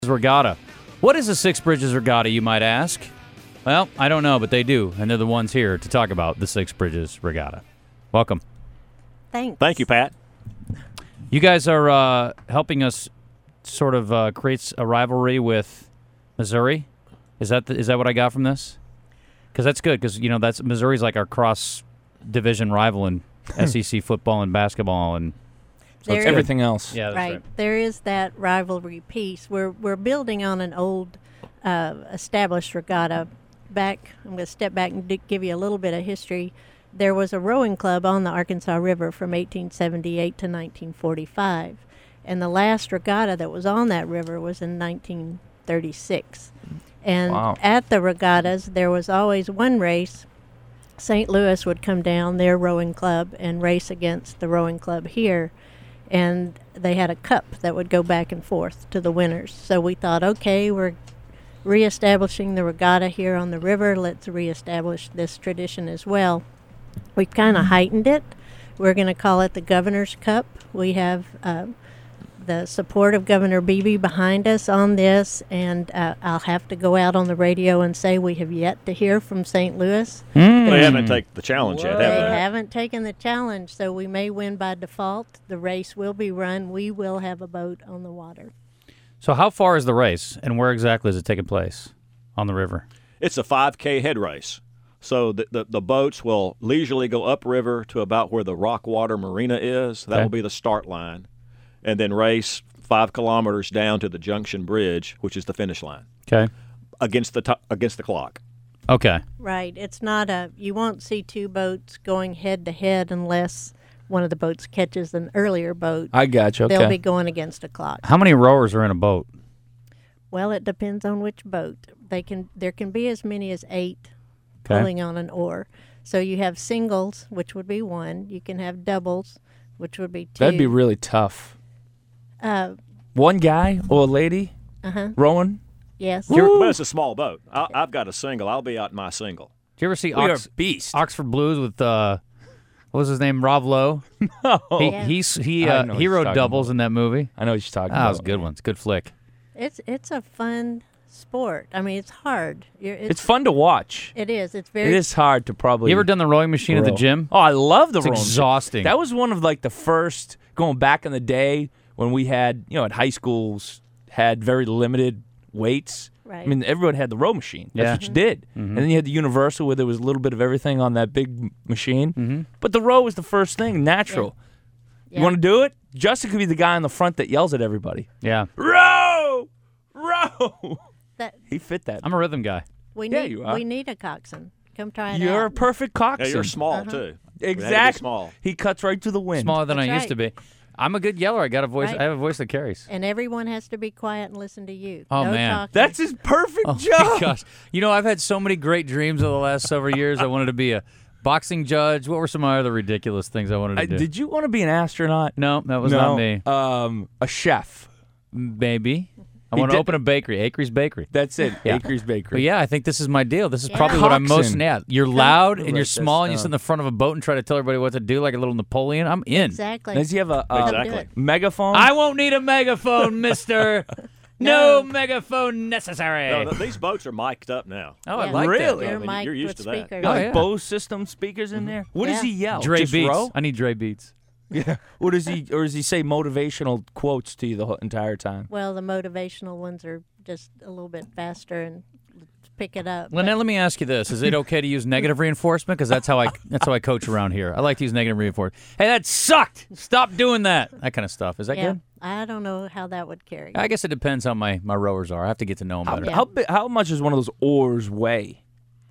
Regatta. What is the Six Bridges Regatta, you might ask? Well, I don't know, but they do, and they're the ones here to talk about the Six Bridges Regatta. Welcome. Thanks. Thank you, Pat. You guys are helping us sort of create a rivalry with Missouri. Is that what I got from this? Because that's good, because that's Missouri's like our cross-division rival in SEC football and basketball and so it's everything else. Yeah, that's right. There is that rivalry piece. We're building on an old established regatta. I'm going to step back and give you a little bit of history. There was a rowing club on the Arkansas River from 1878 to 1945, and the last regatta that was on that river was in 1936. And At the regattas, there was always one race. St. Louis would come down, their rowing club, and race against the rowing club here. And they had a cup that would go back and forth to the winners. So we thought, okay, we're reestablishing the regatta here on the river. Let's reestablish this tradition as well. We've kind of heightened it. We're going to call it the Governor's Cup. We have the support of Governor Beebe behind us on this, and I'll have to go out on the radio and say we have yet to hear from St. Louis. They haven't taken the challenge yet, have They they? haven't taken the challenge, so we may win by default. The race will be run. We will have a boat on the water. So how far is the race, and where exactly is it taking place on the river? It's a 5K head race. So the boats will leisurely go upriver to about where the Rockwater Marina is. That will be the start line. And then race 5 kilometers down to the Junction Bridge, which is the finish line. Okay. Against the clock. Okay. Right. It's not you won't see two boats going head to head unless one of the boats catches an earlier boat. I got you. Okay. They'll be going against a clock. How many rowers are in a boat? Well, it depends on which boat. There can be as many as 8 pulling on an oar. So you have singles, which would be 1. You can have doubles, which would be 2. That'd be really tough. One guy or a lady rowing? Yes. But it's a small boat. I've got a single. I'll be out in my single. Do you ever see We are beast. Oxford Blues with what was his name? Rob Lowe. No. He I know what he you're rode talking doubles about. in that movie. I know what you're talking That about. was a good one. It's a good flick. It's a fun sport. I mean, it's hard. It's fun to watch. It is. It's It very. is hard to probably. You ever done the rowing machine at the row. gym? Oh, I love the It's rowing machine. exhausting. That was one of like the first going back in the day when we had at high schools had very limited weights. Right. I mean, everyone had the row machine. That's Yeah. what you did. And then you had the Universal where there was a little bit of everything on that big machine. But the row was the first thing, natural. Yeah. You want to do it? Justin could be the guy in the front that yells at everybody. Yeah. Row! Row! That He fit that. I'm a rhythm guy. you are. We need a coxswain. Come try it You're a out. perfect coxswain. Yeah, you're small, too. Exactly. You had to be small. He cuts right to the wind. Smaller than That's I used to be. I'm a good yeller. I got a voice. Right. I have a voice that carries. And everyone has to be quiet and listen to you. Oh, no man. talking. That's his perfect Oh job. my gosh! I've had so many great dreams over the last several years. I wanted to be a boxing judge. What were some other ridiculous things I wanted to do? Did you want to be an astronaut? No, that was not me. A chef. Maybe. I He want to did- open a bakery, Acres Bakery. That's it. Yeah. Acres Bakery. But yeah, I think this is my deal. This is Yeah. probably what I'm most. Coxswain. Yeah, you're loud and Write you're this small and you down. sit in the front of a boat and try to tell everybody what to do like a little Napoleon. I'm in. Exactly. Does he have a Come do Exactly. it. megaphone? I won't need a megaphone, mister. No megaphone necessary. No, these boats are mic'd up now. Oh, I Yeah. like Really? You're I mean, mic'd you're used with to that. speakers. Got Oh, like yeah. Bose system speakers in there. What does Yeah. he yell? that. Dre Just Beats. row? I need Dre Beats. Yeah. Or does he say motivational quotes to you the whole entire time? Well, the motivational ones are just a little bit faster and pick it up. Lynette, let me ask you this: is it okay to use negative reinforcement? Because that's how I coach around here. I like to use negative reinforcement. Hey, that sucked. Stop doing that. That kind of stuff. Is that yeah, good? I don't know how that would carry. I guess it depends how my rowers are. I have to get to know them better. Yeah. How much does one of those oars weigh?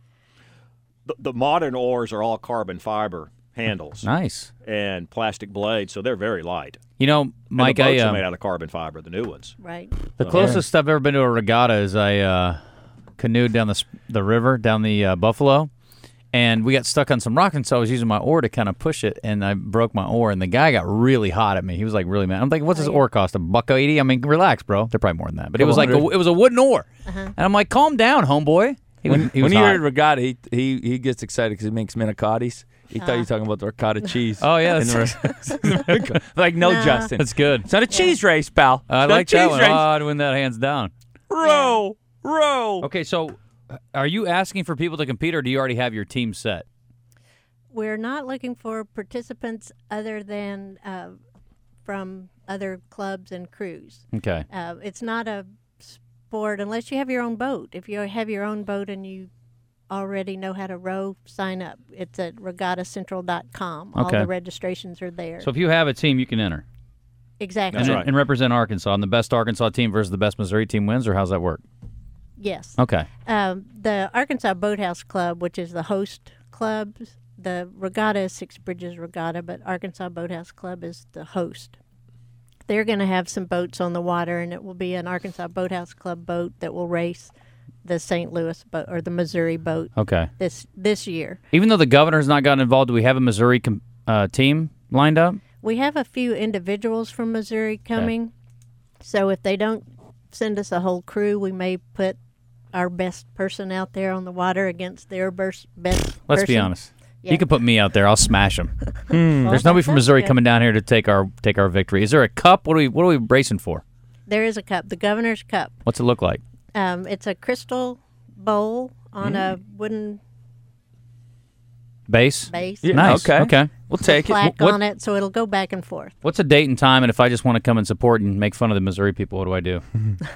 The modern oars are all carbon fiber handles Nice. and plastic blades, so they're very light. Mike, and the boats are made out of carbon fiber, the new ones. Right. the closest I've ever been to a regatta is I canoed down the river, down the Buffalo, and we got stuck on some rock, and so I was using my oar to kind of push it, and I broke my oar, and the guy got really hot at me. He was like really mad. I'm thinking, what's this oar cost? $1.80? I mean, relax, bro. They're probably more than that, but it was like it was a wooden oar, and I'm like, calm down, homeboy. He was When he hot. heard regatta, he gets excited because he makes manicotis. He thought you were talking about the ricotta cheese. Oh yeah, In that's, the- like, no, Nah. Justin. that's good. It's not a cheese race, pal. I It's not a like that cheese one. race. Oh, I'd win that hands down. Row. Okay, so are you asking for people to compete, or do you already have your team set? We're not looking for participants other than from other clubs and crews. Okay. It's not a sport unless you have your own boat. If you have your own boat and you already know how to row, sign up. It's at regattacentral.com. All Okay. the registrations are there. So if you have a team, you can enter. Exactly. That's right. And represent Arkansas. And the best Arkansas team versus the best Missouri team wins, or how's that work? Yes. Okay. The Arkansas Boathouse Club, which is the host club, the regatta is Six Bridges Regatta, but Arkansas Boathouse Club is the host. They're going to have some boats on the water, and it will be an Arkansas Boathouse Club boat that will race the St. Louis boat or the Missouri boat Okay. this year. Even though the governor's not gotten involved, do we have a Missouri team lined up? We have a few individuals from Missouri coming, so if they don't send us a whole crew, we may put our best person out there on the water against their best Let's be person. honest. Yeah. You can put me out there. I'll smash them. Well, There's nobody from that's Missouri good. coming down here to take our victory. Is there a cup? What are we racing for? There is a cup, the Governor's Cup. What's it look like? It's a crystal bowl on a wooden Base? base. Yeah, Nice. Okay. We'll take it. Plaque What- on it, so it'll go back and forth. What's a date and time? And if I just want to come and support and make fun of the Missouri people, what do I do?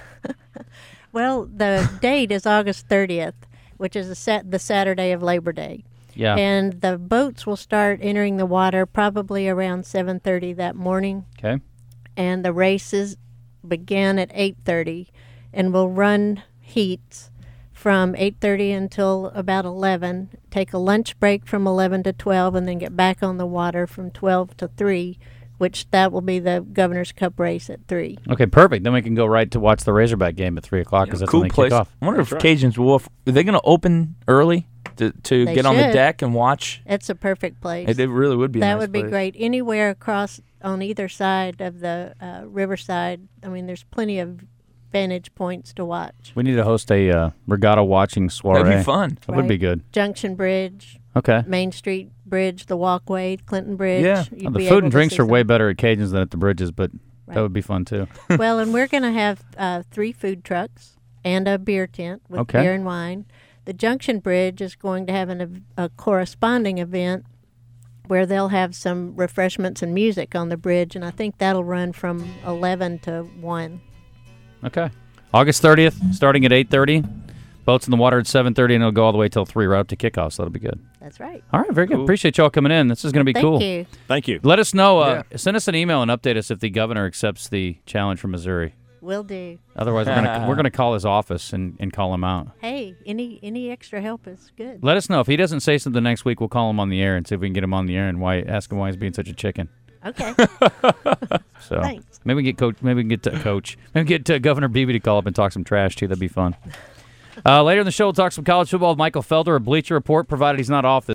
Well, the date is August 30th, which is the Saturday of Labor Day. Yeah. And the boats will start entering the water probably around 7:30 that morning, Okay. and the races begin at 8:30, and will run heats from 8:30 until about 11. Take a lunch break from 11 to 12, and then get back on the water from 12 to 3, which that will be the Governor's Cup race at 3. Okay, perfect. Then we can go right to watch the Razorback game at 3 o'clock because that's Cool when they place. kick off. I wonder if That's right. Cajuns Wolf, are they going to open early to They get on the should. deck and watch? It's a perfect place. It really would be a That nice would be place. great. Anywhere across on either side of the riverside. I mean, there's plenty of vantage points to watch. We need to host a regatta watching soiree. That'd be fun. That would be Right. good. Junction Bridge, Okay. Main Street Bridge, the Walkway, Clinton Bridge. Yeah. You'd The be food able and to drinks see are way better at Cajuns than at the bridges, but Right. that would be fun too. Well, and we're going to have 3 food trucks and a beer tent with Okay. beer and wine. The Junction Bridge is going to have a corresponding event where they'll have some refreshments and music on the bridge, and I think that'll run from 11 to 1. Okay. August 30th, starting at 8:30. Boats in the water at 7:30, and it'll go all the way till 3, right up to kickoff, so that'll be good. That's right. All right, very good. Cool. Appreciate y'all coming in. This is going to be Thank cool. you. Thank you. Let us know. Yeah. Send us an email and update us if the governor accepts the challenge from Missouri. Will do. Otherwise, we're gonna call his office and call him out. Hey, any extra help is good. Let us know if he doesn't say something next week. We'll call him on the air and see if we can get him on the air and ask him why he's being such a chicken. Okay. So Thanks. maybe we can get coach. Maybe we can get to coach. Maybe get Governor Beebe to call up and talk some trash too. That'd be fun. Later in the show, we'll talk some college football with Michael Felder, a Bleacher Report, provided he's not off this.